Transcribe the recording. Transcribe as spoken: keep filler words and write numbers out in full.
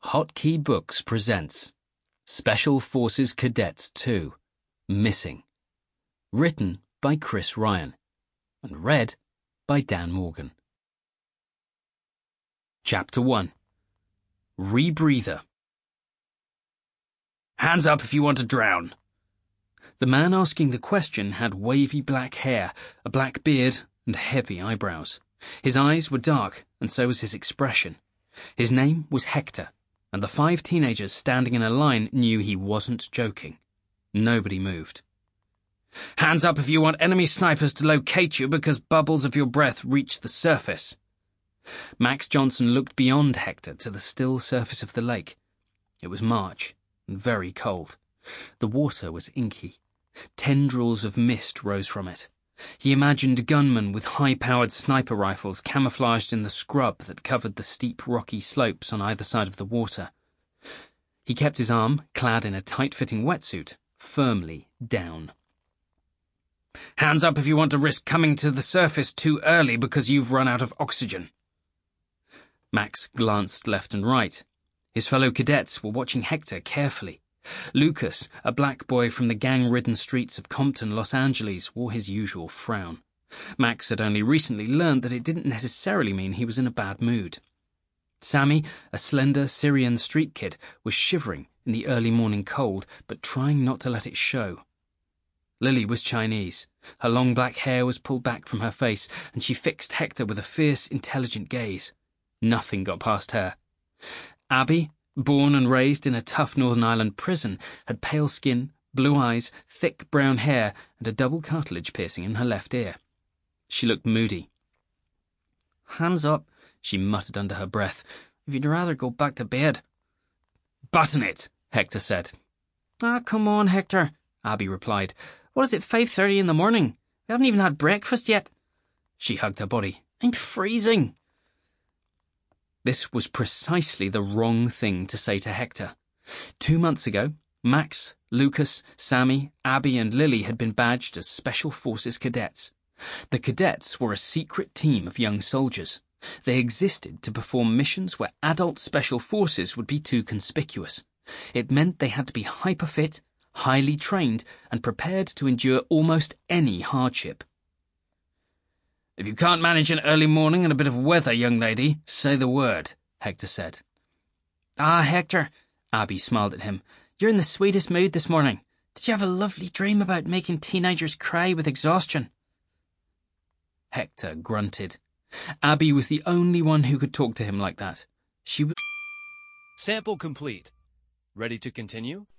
Hotkey Books presents Special Forces Cadets two, Missing. Written by Chris Ryan and read by Dan Morgan. Chapter one. Rebreather. Hands up if you want to drown. The man asking the question had wavy black hair, a black beard, and heavy eyebrows. His eyes were dark, and so was his expression. His name was Hector, and the five teenagers standing in a line knew he wasn't joking. Nobody moved. Hands up if you want enemy snipers to locate you because bubbles of your breath reach the surface. Max Johnson looked beyond Hector to the still surface of the lake. It was March, and very cold. The water was inky. Tendrils of mist rose from it. He imagined gunmen with high-powered sniper rifles camouflaged in the scrub that covered the steep rocky slopes on either side of the water. He kept his arm, clad in a tight-fitting wetsuit, firmly down. Hands up if you want to risk coming to the surface too early because you've run out of oxygen. Max glanced left and right. His fellow cadets were watching Hector carefully. Lucas, a black boy from the gang-ridden streets of Compton, Los Angeles, wore his usual frown. Max had only recently learned that it didn't necessarily mean he was in a bad mood. Sammy, a slender Syrian street kid, was shivering in the early morning cold, but trying not to let it show. Lily was Chinese. Her long black hair was pulled back from her face, and she fixed Hector with a fierce, intelligent gaze. Nothing got past her. Abby, born and raised in a tough Northern Ireland prison, had pale skin, blue eyes, thick brown hair, and a double cartilage piercing in her left ear. She looked moody. Hands up, she muttered under her breath, if you'd rather go back to bed. Button it, Hector said. Ah, come on, Hector, Abby replied. What is it, five thirty in the morning? We haven't even had breakfast yet. She hugged her body. I'm freezing. This was precisely the wrong thing to say to Hector. Two months ago, Max, Lucas, Sammy, Abby, and Lily had been badged as Special Forces cadets. The cadets were a secret team of young soldiers. They existed to perform missions where adult Special Forces would be too conspicuous. It meant they had to be hyper-fit, highly trained, and prepared to endure almost any hardship. If you can't manage an early morning and a bit of weather, young lady, say the word, Hector said. Ah, Hector, Abby smiled at him. You're in the sweetest mood this morning. Did you have a lovely dream about making teenagers cry with exhaustion? Hector grunted. Abby was the only one who could talk to him like that. She was... Sample complete. Ready to continue?